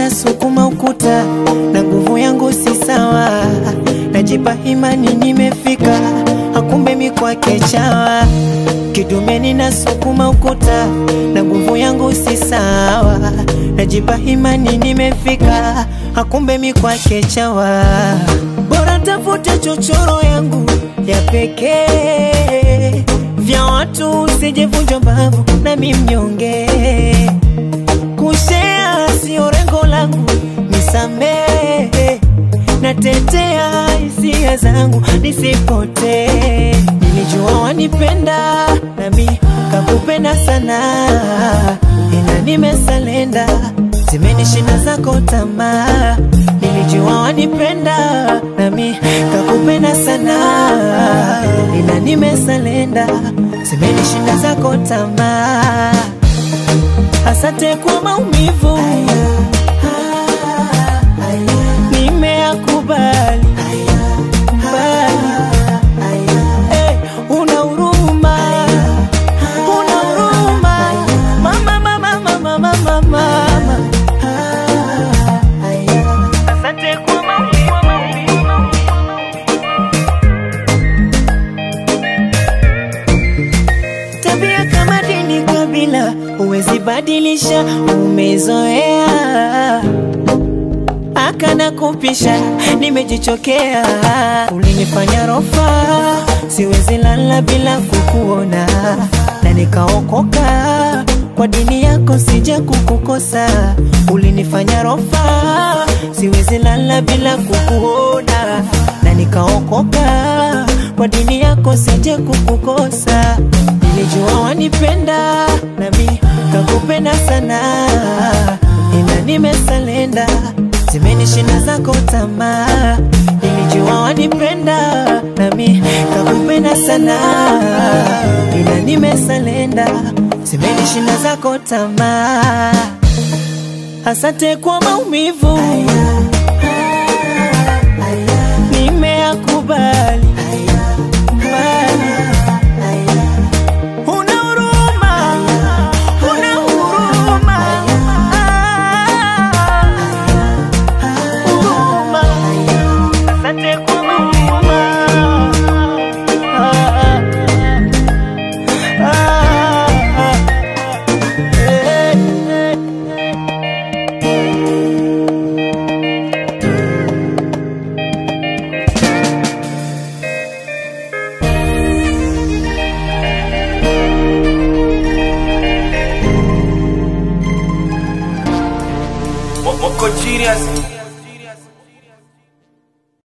nasukuma ukuta na nguvu yangu si sawa, najipa imani nimefika, hakumbe mi kwake chawa. Kidumeni nasukuma ukuta na nguvu yangu si sawa, najipa imani nimefika, hakumbe mi kwake chawa. Bora tafute chochoro yangu ya pekee, vya watu usijevunja mbavu na mi mnyonge. Kushea sio lengo langu, nisamehe, natetea hisia zangu nisipotee. Nilijua wanipenda nami kakupenda sana, ila nimesalenda, zimenishinda zako tamaa. Nilijua wanipenda nami kakupenda sana, ila nimesalenda, zimenishinda zako tamaa. Asante kwa maumivu, nimeyakubali. Una huruma, una huruma, mama, mama, mama, mama, mama. Asante kwa maumivu. Tabia kama dini kabila huwezi badilisha, umezoea akana kupisha, nimejichokea. Ulinifanya rofa, siwezi lala bila kukuona, na nikaokoka kwa dini yako, sija kukukosa. Ulinifanya rofa, siwezi lala bila kukuona, na nikaokoka kwa dini yako, sija kukukosa. Nilijua wanipenda nami kakupenda sana, ila nimesalenda, zimenishinda zako tamaa. Nilijua wanipenda nami kakupenda sana, ila nimesalenda, zimenishinda zako tamaa. Asante kwa maumivu, nimeyakubali. Moko Genius.